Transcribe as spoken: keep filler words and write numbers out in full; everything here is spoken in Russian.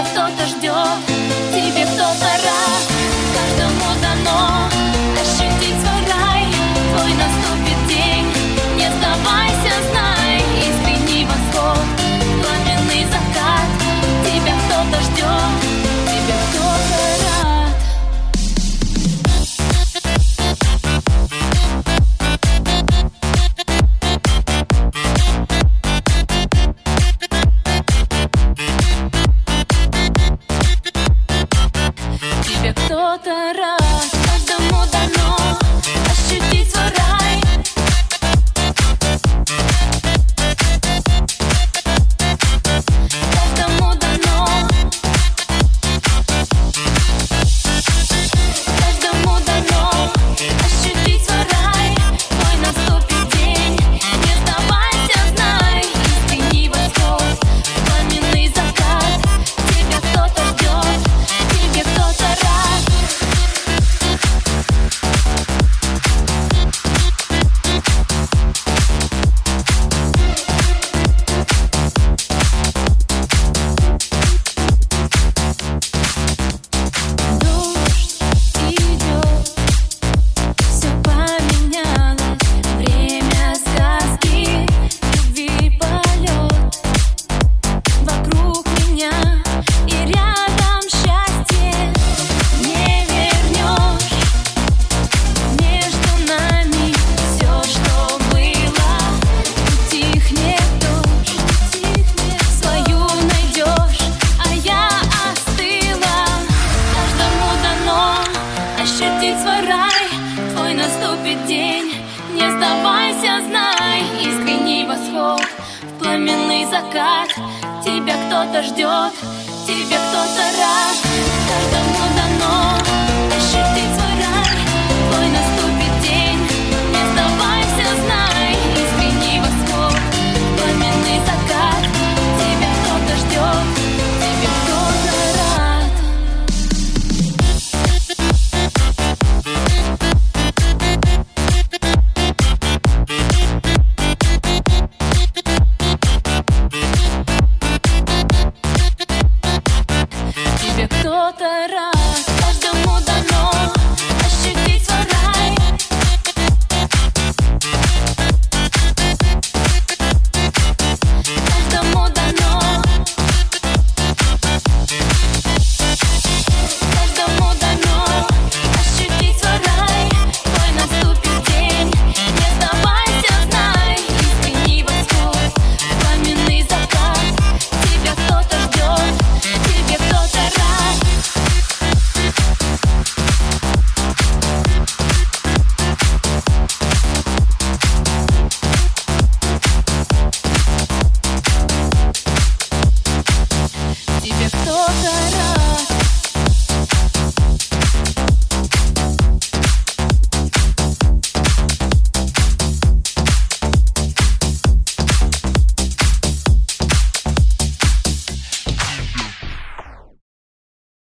кто-то ждет, тебе кто-то рад. Каждому дано ощутить свой рай. Твой наступит день, не сдавайся, знай. Искренний восход, пламенный закат. Тебя кто-то ждет, тебе кто-то рад. Тебе кто-то рад. Каждому дано ощутить свой рай. Каждому дано, каждому дано ощутить свой рай. Твой наступит день, не сдавайся, знай. Искренний восход, пламенный закат. Тебя кто-то ждет, тебе кто-то рад. Дождь идет, все поменялось. Время сказки, любви полет. Вокруг меня и рядом счастье не вернешь. Между нами все, что было, утихнет дождь. Свою найдешь, а я остыла. Каждому дано ощутить свой рай. Твой наступит день, не сдавайся, знай. Искренний восход, пламенный закат. Тебя кто-то ждет, тебе кто-то рад. Каждому